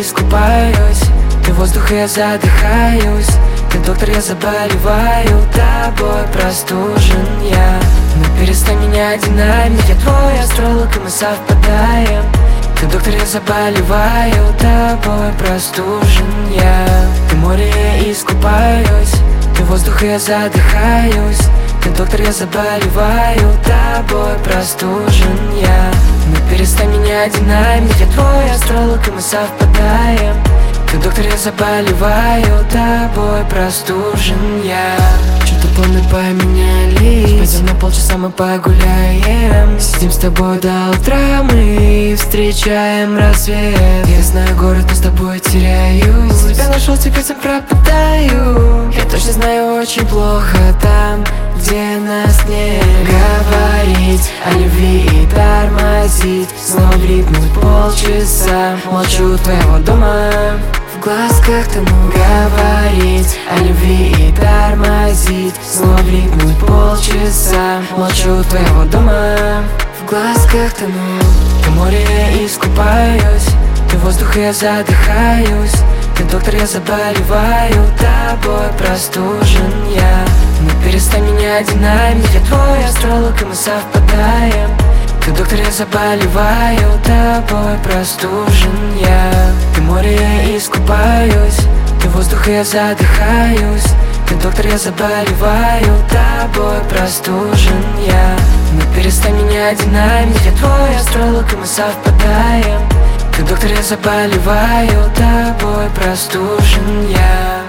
искупаюсь, ты воздух, и я задыхаюсь. Ты доктор, я заболеваю тобой, простужен я. Но перестань меня динамить, я твой астролог, и мы совпадаем. Ты доктор, я заболеваю тобой, простужен я. Ты море, я искупаюсь, ты воздух, и я задыхаюсь. Ты доктор, я заболеваю тобой, простужен я. Но перестань меня динамить, я твой астролог, и мы совпадаем. Ты доктор, я заболеваю тобой, простужен я. Что-то планы поменялись, пойдем на полчаса, мы погуляем. Сидим с тобой до утра, мы встречаем рассвет. Я знаю город, но с тобой теряюсь. Тебя нашел, теперь сам пропадаю. Я точно знаю, очень плохо там, где нас нет. Говорить о любви и тормозить, снова влипнуть полчаса. Молчу твоего дома, в глазках тону. Говорить о любви и тормозить, снова влипнуть полчаса. Молчу твоего дома, в глазках тону. Ты море, я искупаюсь, ты воздух, и я задыхаюсь. Ты доктор, я заболеваю тобой, простужен я. Но перестань меня динамить, я твой астролог, и мы совпадаем. Ты доктор, я заболеваю тобой, простужен я. Ты море, я искупаюсь, ты воздух, и я задыхаюсь. Ты доктор, я заболеваю тобой, простужен я. Но перестань меня динамить, я твой астролог, и мы совпадаем. Ты доктор, я заболеваю тобой, простужен я.